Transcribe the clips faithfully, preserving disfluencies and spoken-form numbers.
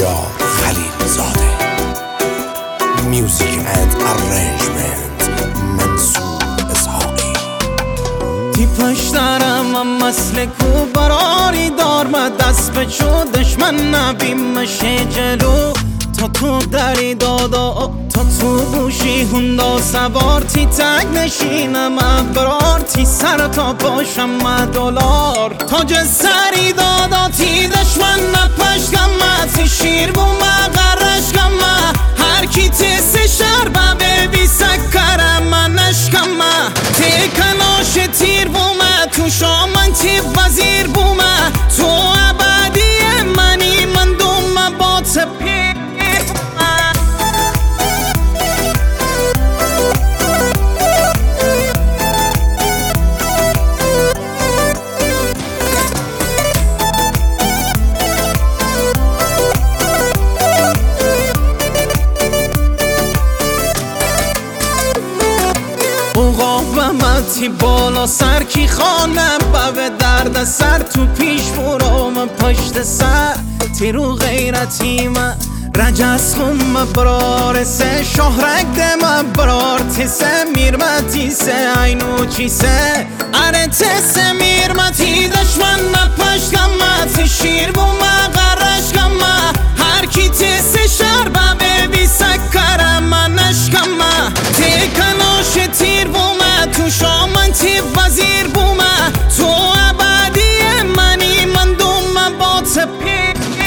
بختیار خلیل زاده. میوزیک اند ارنجمنت منصور اسحاقی. تی پشترم هم مثل کو براری دار ما دست به چو دشمن نبیم مشه جلو تا تو دری دادا تا تو بوشی هندا سوار تی تگ نشینم ابرار تی سر تا پاشم ما دلار تاج سری دادا تی دشمن نپشکم تی شیر بوم غرشکم هر کی تی سی شربه ببی سکرم من نشکم تی کناش تیر بوم تو شامن تی وزیر بوم تو ابدی منی من دوم با تپی. تی بالا سر کی خانم به درد سر تو پیش برام پشت سر تی رو غیرتی من رجس خم برار سه شهرک دم برار تی سه میرمتی سه اینو چی سه اره تی سه میرمتی دشمن نپشکم تی شیر بوم غرشکم هر کی تی سه شربه ببی سکرم من نشکم تی کناش تیر بوم تو شامن تی وزیر بوم تو ابدی منی من دوم با تپی.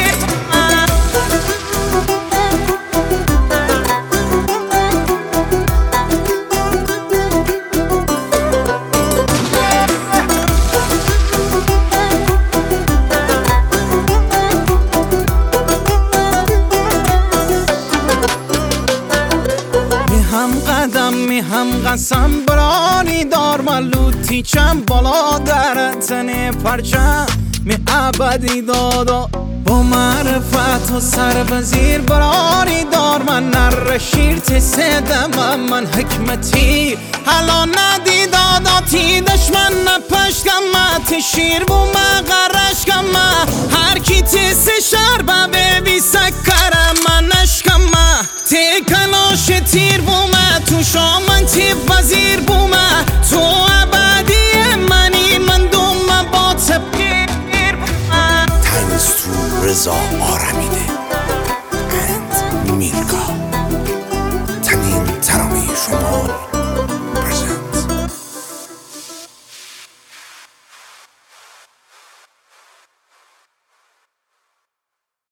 هم قدم می هم قسم برانی دار ملوتی چم بالا در تنه پرچم می ابدی دادا با معرفت و سر بزیر برانی دار من نر شیر تی سدم من حکمتی حالا ندی دادا تی دشمن نپشکم تی شیر بوم غرشکم هر کی تی سی شربه ببی سکرم من نشکم تی کناش تیر بوم تو شامن تی وزیر بوم تو ابدی منی من دوم با تپیر بوم. تنز تو رضا آرمیده اند میرکا.